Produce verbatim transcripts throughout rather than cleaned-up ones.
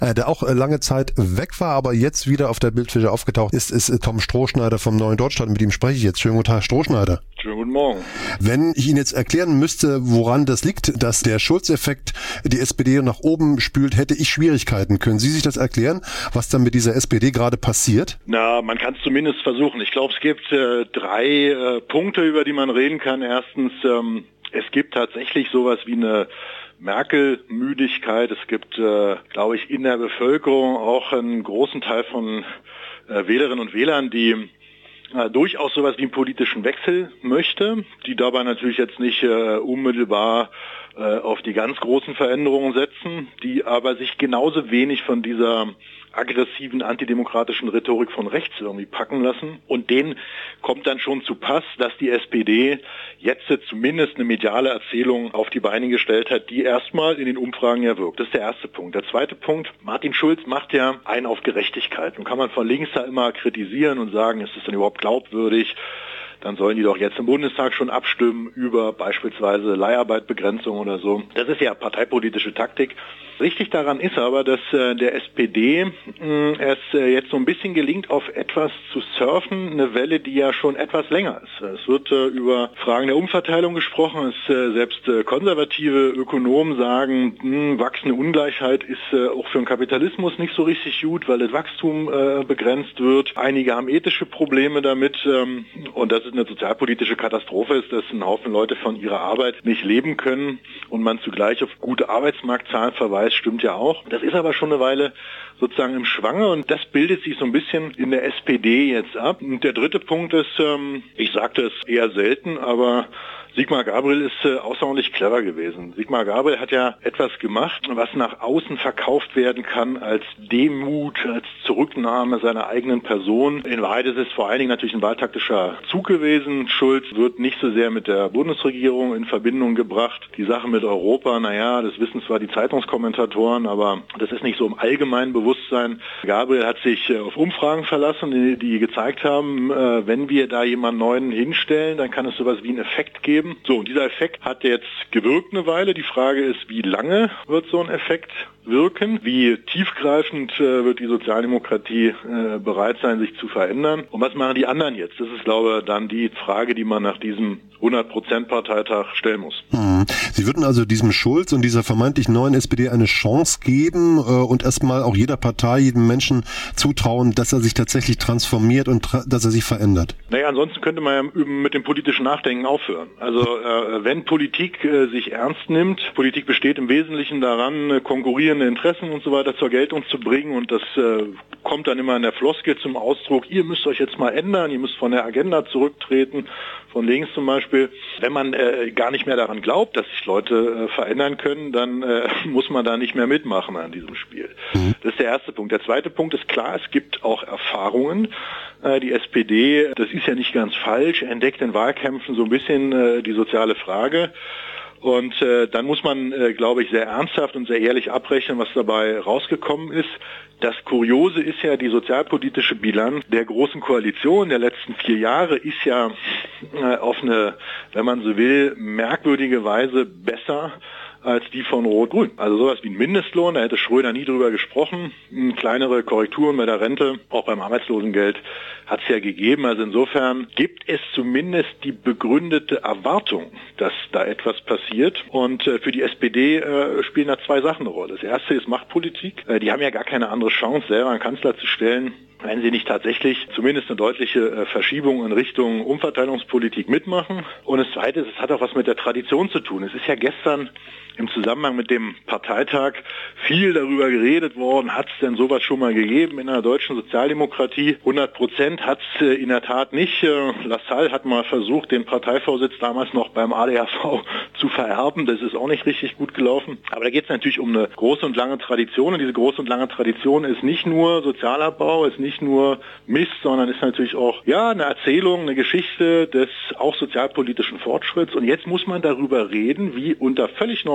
Äh, der auch äh, lange Zeit weg war, aber jetzt wieder auf der Bildfläche aufgetaucht ist, ist äh, Tom Strohschneider vom Neuen Deutschland. Mit ihm spreche ich jetzt. Schönen guten Tag, Strohschneider. Schönen guten Morgen. Wenn ich Ihnen jetzt erklären müsste, woran das liegt, dass der Schulz-Effekt die S P D nach oben spült, hätte ich Schwierigkeiten. Können Sie sich das erklären, was dann mit dieser S P D gerade passiert? Na, man kann es zumindest versuchen. Ich glaube, es gibt äh, drei äh, Punkte, über die man reden kann. Erstens, ähm, es gibt tatsächlich sowas wie eine Merkel-Müdigkeit. Es gibt, äh, glaube ich, in der Bevölkerung auch einen großen Teil von äh, Wählerinnen und Wählern, die äh, durchaus sowas wie einen politischen Wechsel möchte, die dabei natürlich jetzt nicht äh, unmittelbar äh, auf die ganz großen Veränderungen setzen, die aber sich genauso wenig von dieser aggressiven antidemokratischen Rhetorik von rechts irgendwie packen lassen. Und denen kommt dann schon zu Pass, dass die S P D jetzt zumindest eine mediale Erzählung auf die Beine gestellt hat, die erstmal in den Umfragen ja wirkt. Das ist der erste Punkt. Der zweite Punkt, Martin Schulz macht ja einen auf Gerechtigkeit. Und kann man von links da immer kritisieren und sagen, ist das denn überhaupt glaubwürdig? Dann sollen die doch jetzt im Bundestag schon abstimmen über beispielsweise Leiharbeitbegrenzung oder so. Das ist ja parteipolitische Taktik. Richtig daran ist aber, dass äh, der S P D mh, es äh, jetzt so ein bisschen gelingt, auf etwas zu surfen, eine Welle, die ja schon etwas länger ist. Es wird äh, über Fragen der Umverteilung gesprochen. Es, äh, selbst äh, konservative Ökonomen sagen, mh, wachsende Ungleichheit ist äh, auch für den Kapitalismus nicht so richtig gut, weil das Wachstum äh, begrenzt wird. Einige haben ethische Probleme damit ähm, und dass es eine sozialpolitische Katastrophe ist, dass ein Haufen Leute von ihrer Arbeit nicht leben können und man zugleich auf gute Arbeitsmarktzahlen verweist, stimmt ja auch. Das ist aber schon eine Weile sozusagen im Schwange und das bildet sich so ein bisschen in der S P D jetzt ab. Und der dritte Punkt ist, ähm, ich sagte es eher selten, aber Sigmar Gabriel ist äh, außerordentlich clever gewesen. Sigmar Gabriel hat ja etwas gemacht, was nach außen verkauft werden kann als Demut, als Zurücknahme seiner eigenen Person. In Wahrheit ist es vor allen Dingen natürlich ein wahltaktischer Zug gewesen. Schulz wird nicht so sehr mit der Bundesregierung in Verbindung gebracht. Die Sache mit Europa, naja, das wissen zwar die Zeitungskommentatoren, aber das ist nicht so im allgemeinen Bewusstsein. Gabriel hat sich äh, auf Umfragen verlassen, die, die gezeigt haben, äh, wenn wir da jemanden Neuen hinstellen, dann kann es sowas wie einen Effekt geben. So, und dieser Effekt hat jetzt gewirkt eine Weile. Die Frage ist, wie lange wird so ein Effekt wirken? Wie tiefgreifend äh, wird die Sozialdemokratie äh, bereit sein, sich zu verändern? Und was machen die anderen jetzt? Das ist, glaube ich, dann die Frage, die man nach diesem hundert Prozent Parteitag stellen muss. Hm. Sie würden also diesem Schulz und dieser vermeintlich neuen S P D eine Chance geben äh, und erstmal auch jeder Partei, jedem Menschen zutrauen, dass er sich tatsächlich transformiert und tra- dass er sich verändert? Naja, ansonsten könnte man ja mit dem politischen Nachdenken aufhören. Also äh, wenn Politik äh, sich ernst nimmt, Politik besteht im Wesentlichen daran, äh, konkurrierende Interessen und so weiter zur Geltung zu bringen und das äh, kommt dann immer in der Floskel zum Ausdruck, ihr müsst euch jetzt mal ändern, ihr müsst von der Agenda zurücktreten, von links zum Beispiel. Wenn man äh, gar nicht mehr daran glaubt, dass sich Leute äh, verändern können, dann äh, muss man da nicht mehr mitmachen an diesem Spiel. Mhm. Das ist der erste Punkt. Der zweite Punkt ist klar, es gibt auch Erfahrungen. Äh, die S P D, das ist ja nicht ganz falsch, entdeckt in Wahlkämpfen so ein bisschen äh, die soziale Frage. Und äh, dann muss man, äh, glaube ich, sehr ernsthaft und sehr ehrlich abrechnen, was dabei rausgekommen ist. Das Kuriose ist ja, die sozialpolitische Bilanz der Großen Koalition der letzten vier Jahre ist ja äh, auf eine, wenn man so will, merkwürdige Weise besser als die von Rot-Grün. Also sowas wie ein Mindestlohn, da hätte Schröder nie drüber gesprochen. Kleinere Korrekturen bei der Rente, auch beim Arbeitslosengeld hat es ja gegeben. Also insofern gibt es zumindest die begründete Erwartung, dass da etwas passiert. Und äh, für die S P D äh, spielen da zwei Sachen eine Rolle. Das erste ist Machtpolitik. Äh, die haben ja gar keine andere Chance, selber einen Kanzler zu stellen, wenn sie nicht tatsächlich zumindest eine deutliche äh, Verschiebung in Richtung Umverteilungspolitik mitmachen. Und das Zweite ist, es hat auch was mit der Tradition zu tun. Es ist ja gestern im Zusammenhang mit dem Parteitag viel darüber geredet worden, hat es denn sowas schon mal gegeben in der deutschen Sozialdemokratie? hundert Prozent hat es äh, in der Tat nicht. Äh, Lassalle hat mal versucht, den Parteivorsitz damals noch beim A D H V zu vererben. Das ist auch nicht richtig gut gelaufen. Aber da geht es natürlich um eine große und lange Tradition. Und diese große und lange Tradition ist nicht nur Sozialabbau, ist nicht nur Mist, sondern ist natürlich auch ja eine Erzählung, eine Geschichte des auch sozialpolitischen Fortschritts. Und jetzt muss man darüber reden, wie unter völlig neuen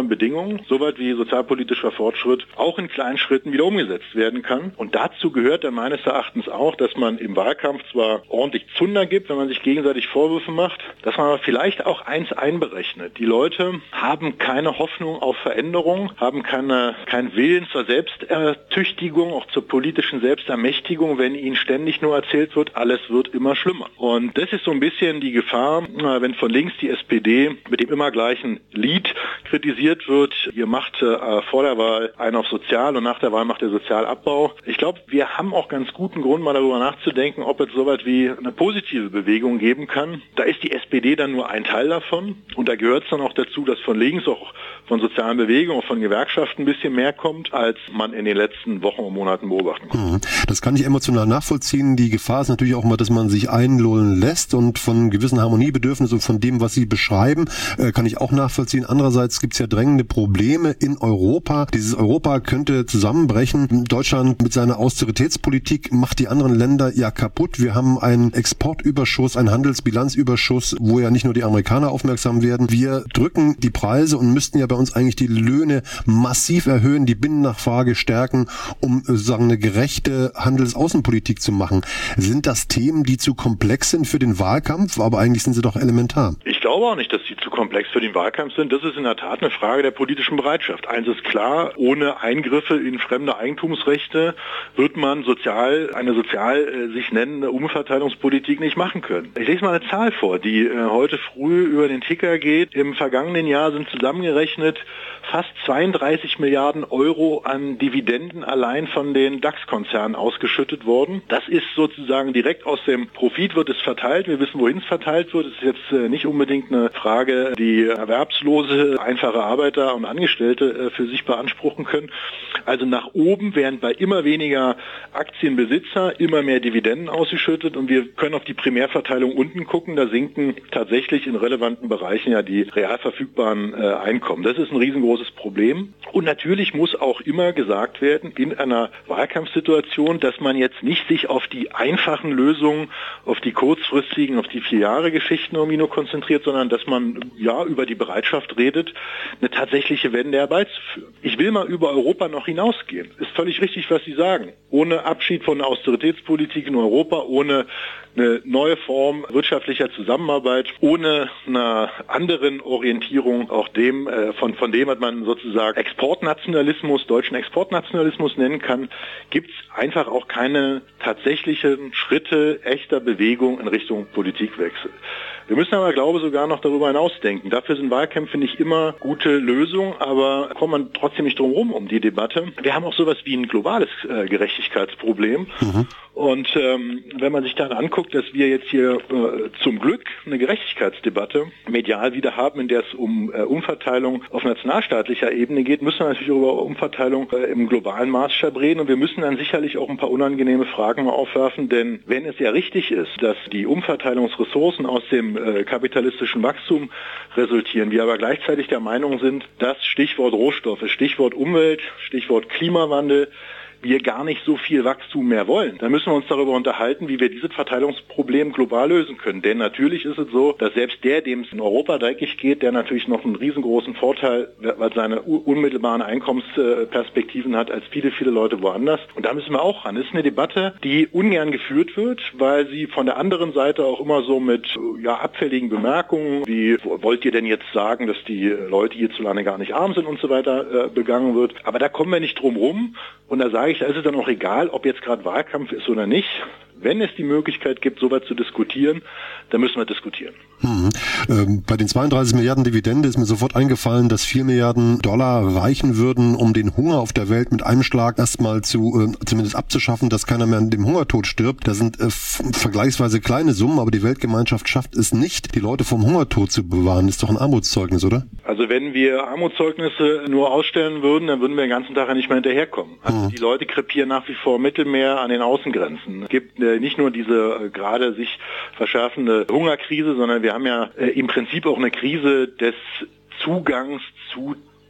neuen Bedingungen, soweit wie sozialpolitischer Fortschritt, auch in kleinen Schritten wieder umgesetzt werden kann. Und dazu gehört dann meines Erachtens auch, dass man im Wahlkampf zwar ordentlich Zunder gibt, wenn man sich gegenseitig Vorwürfe macht, dass man aber vielleicht auch eins einberechnet. Die Leute haben keine Hoffnung auf Veränderung, haben keine, keinen Willen zur Selbstertüchtigung, auch zur politischen Selbstermächtigung, wenn ihnen ständig nur erzählt wird, alles wird immer schlimmer. Und das ist so ein bisschen die Gefahr, wenn von links die S P D mit dem immer gleichen Lied kritisiert wird, ihr macht äh, vor der Wahl einen auf Sozial und nach der Wahl macht ihr Sozialabbau. Ich glaube, wir haben auch ganz guten Grund, mal darüber nachzudenken, ob es so weit wie eine positive Bewegung geben kann. Da ist die S P D dann nur ein Teil davon und da gehört es dann auch dazu, dass von links auch von sozialen Bewegungen, auch von Gewerkschaften ein bisschen mehr kommt, als man in den letzten Wochen und Monaten beobachten konnte. Das kann ich emotional nachvollziehen. Die Gefahr ist natürlich auch mal, dass man sich einlullen lässt und von gewissen Harmoniebedürfnissen und von dem, was Sie beschreiben, kann ich auch nachvollziehen. Andererseits gibt es ja drängende Probleme in Europa. Dieses Europa könnte zusammenbrechen. Deutschland mit seiner Austeritätspolitik macht die anderen Länder ja kaputt. Wir haben einen Exportüberschuss, einen Handelsbilanzüberschuss, wo ja nicht nur die Amerikaner aufmerksam werden. Wir drücken die Preise und müssten ja bei uns eigentlich die Löhne massiv erhöhen, die Binnennachfrage stärken, um sozusagen eine gerechte Handelsaußenpolitik zu machen. Sind das Themen, die zu komplex sind für den Wahlkampf? Aber eigentlich sind sie doch elementar. Ich glaube auch nicht, dass sie zu komplex für den Wahlkampf sind. Das ist in der Tat eine Frage der politischen Bereitschaft. Eins ist klar, ohne Eingriffe in fremde Eigentumsrechte wird man sozial, eine sozial äh, sich nennende Umverteilungspolitik nicht machen können. Ich lese mal eine Zahl vor, die äh, heute früh über den Ticker geht. Im vergangenen Jahr sind zusammengerechnet fast zweiunddreißig Milliarden Euro an Dividenden allein von den DAX-Konzernen ausgeschüttet worden. Das ist sozusagen direkt aus dem Profit wird es verteilt. Wir wissen, wohin es verteilt wird. Es ist jetzt äh, nicht unbedingt eine Frage, die erwerbslose, einfache Arbeiter und Angestellte äh, für sich beanspruchen können. Also nach oben werden bei immer weniger Aktienbesitzer immer mehr Dividenden ausgeschüttet und wir können auf die Primärverteilung unten gucken. Da sinken tatsächlich in relevanten Bereichen ja die real verfügbaren äh, Einkommen. Das ist ein riesengroßes Problem. Und natürlich muss auch immer gesagt werden, in einer Wahlkampfsituation, dass man jetzt nicht sich auf die einfachen Lösungen, auf die kurzfristigen, auf die vier Jahre Geschichten irgendwie nur konzentriert, sondern dass man ja über die Bereitschaft redet, eine tatsächliche Wende herbeizuführen. Ich will mal über Europa noch hinausgehen. Ist völlig richtig, was Sie sagen. Ohne Abschied von der Austeritätspolitik in Europa, ohne eine neue Form wirtschaftlicher Zusammenarbeit, ohne einer anderen Orientierung, auch dem, äh, von, von dem, was man sozusagen Exportnationalismus, deutschen Exportnationalismus nennen kann, gibt es einfach auch keine tatsächlichen Schritte echter Bewegung in Richtung Politikwechsel. Wir müssen aber, glaube ich, sogar noch darüber hinausdenken. Dafür sind Wahlkämpfe nicht immer gute Lösungen, aber kommt man trotzdem nicht drum herum um die Debatte. Wir haben auch sowas wie ein globales äh, Gerechtigkeitsproblem. Mhm. Und ähm, wenn man sich dann anguckt, dass wir jetzt hier äh, zum Glück eine Gerechtigkeitsdebatte medial wieder haben, in der es um äh, Umverteilung auf nationalstaatlicher Ebene geht, müssen wir natürlich auch über Umverteilung äh, im globalen Maßstab reden. Und wir müssen dann sicherlich auch ein paar unangenehme Fragen mal aufwerfen, denn wenn es ja richtig ist, dass die Umverteilungsressourcen aus dem äh, kapitalistischen Wachstum resultieren, wir aber gleichzeitig der Meinung sind, dass Stichwort Rohstoffe, Stichwort Umwelt, Stichwort Klimawandel, wir gar nicht so viel Wachstum mehr wollen, dann müssen wir uns darüber unterhalten, wie wir dieses Verteilungsproblem global lösen können. Denn natürlich ist es so, dass selbst der, dem es in Europa dreckig geht, der natürlich noch einen riesengroßen Vorteil, weil seine unmittelbaren Einkommensperspektiven hat, als viele, viele Leute woanders. Und da müssen wir auch ran. Das ist eine Debatte, die ungern geführt wird, weil sie von der anderen Seite auch immer so mit ja, abfälligen Bemerkungen, wie wollt ihr denn jetzt sagen, dass die Leute hierzulande gar nicht arm sind und so weiter, äh, begangen wird. Aber da kommen wir nicht drum rum. Und da sage ich, da ist es dann auch egal, ob jetzt gerade Wahlkampf ist oder nicht. Wenn es die Möglichkeit gibt, so weit zu diskutieren, dann müssen wir diskutieren. Mhm. Ähm, bei den zweiunddreißig Milliarden Dividende ist mir sofort eingefallen, dass vier Milliarden Dollar reichen würden, um den Hunger auf der Welt mit einem Schlag erstmal zu, äh, zumindest abzuschaffen, dass keiner mehr an dem Hungertod stirbt. Das sind äh, f- vergleichsweise kleine Summen, aber die Weltgemeinschaft schafft es nicht, die Leute vom Hungertod zu bewahren. Das ist doch ein Armutszeugnis, oder? Also wenn wir Armutszeugnisse nur ausstellen würden, dann würden wir den ganzen Tag ja nicht mehr hinterherkommen. Also mhm. Die Leute krepieren nach wie vor im Mittelmeer an den Außengrenzen. Es gibt äh, nicht nur diese äh, gerade sich verschärfende Hungerkrise, sondern wir haben ja äh, im Prinzip auch eine Krise des Zugangs zu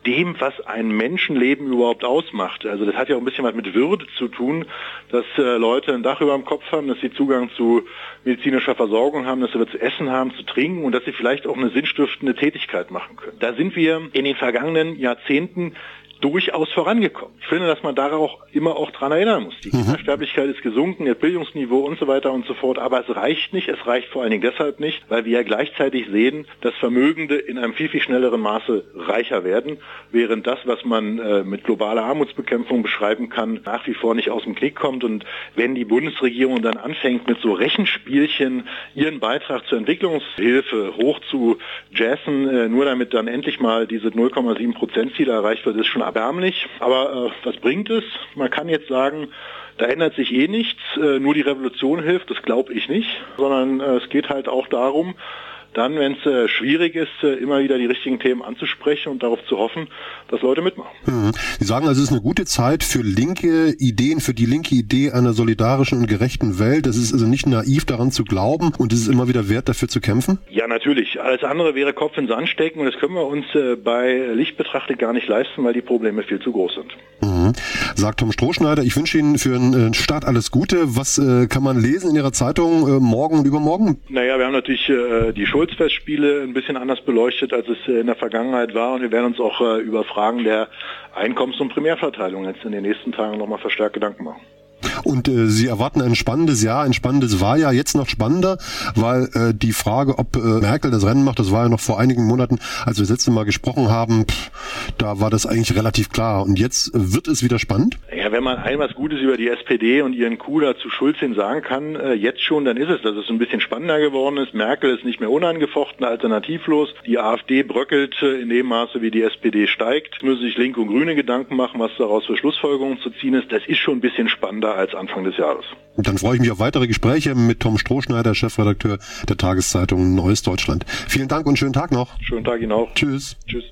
dem, was ein Menschenleben überhaupt ausmacht. Also das hat ja auch ein bisschen was mit Würde zu tun, dass äh, Leute ein Dach über dem Kopf haben, dass sie Zugang zu medizinischer Versorgung haben, dass sie was zu essen haben, zu trinken und dass sie vielleicht auch eine sinnstiftende Tätigkeit machen können. Da sind wir in den vergangenen Jahrzehnten durchaus vorangekommen. Ich finde, dass man darauf immer auch dran erinnern muss. Die Kindersterblichkeit ist gesunken, das Bildungsniveau und so weiter und so fort, aber es reicht nicht. Es reicht vor allen Dingen deshalb nicht, weil wir ja gleichzeitig sehen, dass Vermögende in einem viel, viel schnelleren Maße reicher werden, während das, was man äh, mit globaler Armutsbekämpfung beschreiben kann, nach wie vor nicht aus dem Knick kommt. Und wenn die Bundesregierung dann anfängt, mit so Rechenspielchen ihren Beitrag zur Entwicklungshilfe hoch zu jazzen, äh, nur damit dann endlich mal diese null Komma sieben Prozent Ziele erreicht wird, ist schon erbärmlich, aber äh, was bringt es? Man kann jetzt sagen, da ändert sich eh nichts, äh, nur die Revolution hilft, das glaube ich nicht, sondern äh, es geht halt auch darum, dann, wenn es äh, schwierig ist, äh, immer wieder die richtigen Themen anzusprechen und darauf zu hoffen, dass Leute mitmachen. Mhm. Sie sagen also, es ist eine gute Zeit für linke Ideen, für die linke Idee einer solidarischen und gerechten Welt. Es ist also nicht naiv daran zu glauben und es ist immer wieder wert, dafür zu kämpfen? Ja, natürlich. Alles andere wäre Kopf ins Sand stecken und das können wir uns äh, bei Licht betrachtet gar nicht leisten, weil die Probleme viel zu groß sind. Mhm. Sagt Tom Strohschneider, ich wünsche Ihnen für den Start alles Gute. Was äh, kann man lesen in Ihrer Zeitung äh, morgen und übermorgen? Naja, wir haben natürlich äh, die Schulz-Festspiele ein bisschen anders beleuchtet, als es äh, in der Vergangenheit war und wir werden uns auch äh, über Fragen der Einkommens- und Primärverteilung jetzt in den nächsten Tagen nochmal verstärkt Gedanken machen. Und äh, Sie erwarten ein spannendes Jahr, ein spannendes Wahljahr, jetzt noch spannender, weil äh, die Frage, ob äh, Merkel das Rennen macht, das war ja noch vor einigen Monaten, als wir das letzte Mal gesprochen haben, pff, da war das eigentlich relativ klar. Und jetzt wird es wieder spannend? Ja, wenn man ein was Gutes über die S P D und ihren Coup da zu Schulz hin sagen kann, äh, jetzt schon, dann ist es, dass es ein bisschen spannender geworden ist. Merkel ist nicht mehr unangefochten, alternativlos. Die AfD bröckelt äh, in dem Maße, wie die S P D steigt. Müssen sich Linke und Grüne Gedanken machen, was daraus für Schlussfolgerungen zu ziehen ist. Das ist schon ein bisschen spannender als Anfang des Jahres. Und dann freue ich mich auf weitere Gespräche mit Tom Strohschneider, Chefredakteur der Tageszeitung Neues Deutschland. Vielen Dank und schönen Tag noch. Schönen Tag Ihnen auch. Tschüss. Tschüss.